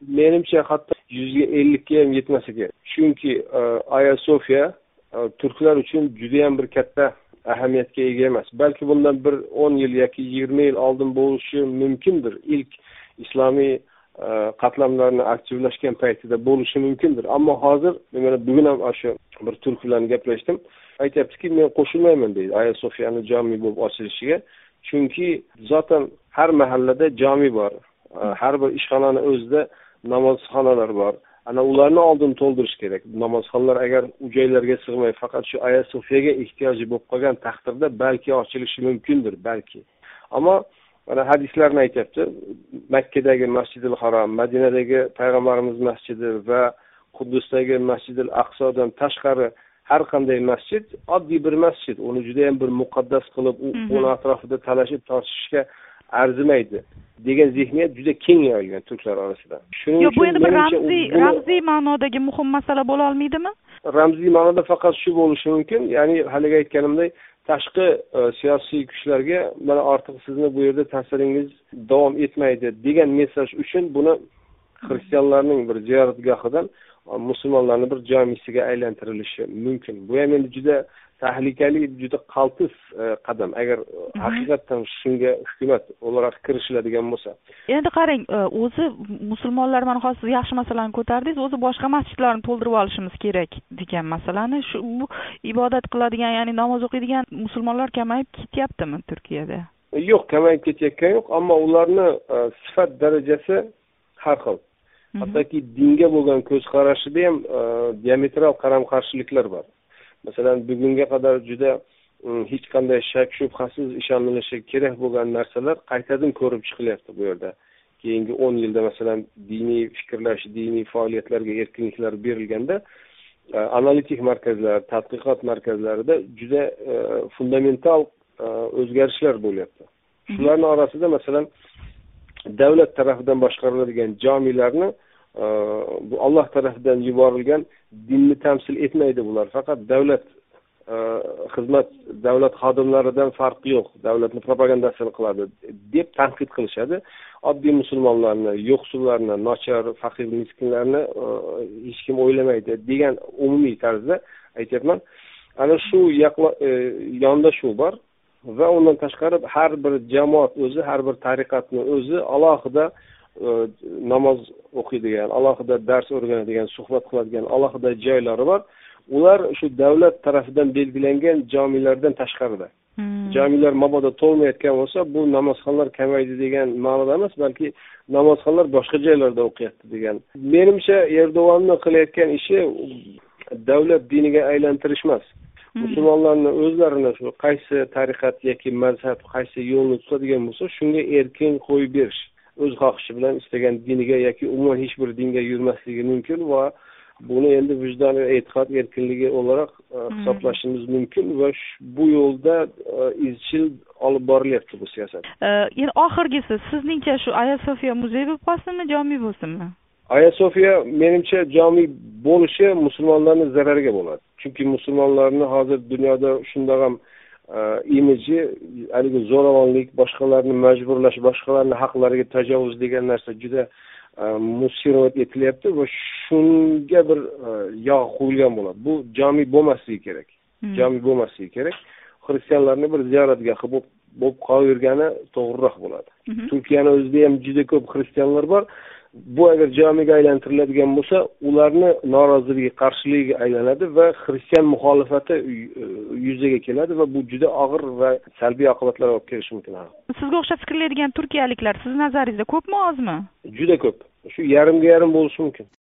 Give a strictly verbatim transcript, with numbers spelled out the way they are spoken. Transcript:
menimcha hatto yuzga ellikka ham yetmasa kerak. Chunki Aya Sofiya turklar uchun juda ham bir katta ahamiyatga ega emas. Balki bundan bir o'n yil yoki yigirma yil oldin bo'lishi mumkindir. İlk islomiy qatlamlarni aktivlashgan paytida bo'lishi mumkindir. Ammo hozir men bugun ham shu bir turk bilan gaplashdim. Aytayaptiki, men qo'shilmayman deydi Aya Sofiyani jami bo'lib ochilishiga. Chunki zaten har mahallada jami bor. Har bir ishxonani o'zida namozxonalar bor. Ana ularni oldin to'ldirish kerak. Namozxonlar agar u joylarga sig'may faqat shu Aya Sofiyaga ehtiyoji bo'lib qolgan taqdirda balki ochilishi mumkindir, balki. Ammo mana hadislarni aytibdi. Makkadagi Masjidil Harom, Madinadagi payg'ambarimiz masjidi va Quddusdagi Masjidil Aqsodan tashqari har qanday masjid oddiy bir masjid. Uni juda ham bir muqaddas qilib, uni atrofida talashib tortishishga arzimaydi degan zihniyat juda keng yoyilgan turklar orasida. Shuning uchun bu endi bir ramziy ramziy ma'nodagi muhim masala bo'la olmaydimi? Ramziy ma'noda faqat shu bo'lishi mumkin. Ya'ni haliga aytganimdek, tashqi siyosiy kuchlarga mana ortiq sizni bu yerda ta'siringiz davom etmaydi degan mesaj uchun buni xristianlarning bir ziyoratgohidan musulmonlarning bir jamisiga aylantirilishi mumkin. Bu ham endi juda tahlikali, juda qaltis qadam agar haqiqatan shunga hukumat olarak kirishiladigan bo'lsa. Endi qarang, o'zi musulmonlar mana hozir siz yaxshi masalani ko'tardingiz, o'zi boshqa masjidlarni to'ldirib olishimiz kerak degan masalani shu bu ibodat qiladigan, ya'ni namoz o'qiydigan musulmonlar kamayib ketyaptimi Turkiyada? Yo'q, kamayib ketayotgani yo'q, ammo ularni sifat darajasi har xil. Hattoki dinga bo'lgan ko'z qarashida ham diametral qaram-qarshiliklar bor. Masalan, bugunga qadar juda hech qanday shak shubhasiz ishonilishi kerak bo'lgan narsalar qaytadan ko'rib chiqilyapti bu yerda. Keyingi o'n yilda masalan diniy fikrlash, diniy faoliyatlarga erkinliklar berilganda analitik markazlar, tadqiqot markazlarida juda fundamental o'zgarishlar bo'lyapti. Shularning orasida masalan davlat tarafidan boshqariladigan jamilarni bu Alloh tarafidan yuborilgan dinni tamsil etmaydi bular. Faqat davlat xizmat, davlat xodimlaridan farqi yo'q. Davlatni propagandasini qiladi deb tanqid qilishadi. Oddiy musulmonlarni, yo'qsullarni, nochor, faqir, miskinlarni hech kim o'ylamaydi degan umumiy tarzda aytayapman. Ana shu yondashuv bor va undan tashqari har bir jamoat o'zi, har bir tariqatni o'zi alohida namoz o'qiydigan, alohida dars o'rganadigan, suhbat qiladigan alohida joylari bor. Ular shu davlat tarafidan belgilangan jamilardan tashqarida. Hmm. Jamilar mabodo to'lmayotgan bo'lsa, bu namozxonlar kamaydi degan ma'noda emas, balki namozxonlar boshqa joylarda o'qiyapti degan. Menimcha Erdo'g'onning qilayotgan ishi davlat diniga aylantirish emas. Musulmonlarni o'zlarini shu qaysi tariqat yoki mazhab, qaysi yo'lni tutadigan bo'lsa, shunga erkin qo'yib berish. O'z xohishi bilan istagan diniga yoki umuman hech bir dinga yurmasligi mumkin va buni endi vijdoniy e'tiqod erkinligi olarak hisoblashimiz mumkin va bu yo'lda izchil olib borilyapti bu siyosat. Endi oxirgisi sizningcha shu Aya Sofiya muzeyi bo'lib qolsinmi, jami bo'lsinmi? Aya Sofiya menimcha jami bo'lishi musulmonlarning zarariga bo'ladi. Chunki musulmonlarni hozir dunyoda shunday ham imiji, haligi zo'ravonlik, boshqalarni majburlash, boshqalarning haqlariga tajovuz degan narsa juda musirat etilyapti va shunga bir yog' qo'yilgan bo'ladi. Bu jami bo'lmasligi kerak. Jami bo'lmasligi kerak. Xristianlarning bir ziyoratgohi bo'lib bo'lib qolavergani to'g'riroq bo'ladi. Turkiyani o'zida ham juda ko'p xristianlar bor. Bu agar jamiga aylantiriladigan bo'lsa, ularni noroziligi, qarshiligiga aylanadi va xristian muxolifati yuzaga keladi va bu juda og'ir va salbiy oqibatlar olib kelishi mumkin. Sizga o'xshab fikrlaydigan turkiyaliklar siz nazaringizda ko'pmi, ozmi? Juda ko'p. Shu yarimga yarim bo'lishi mumkin.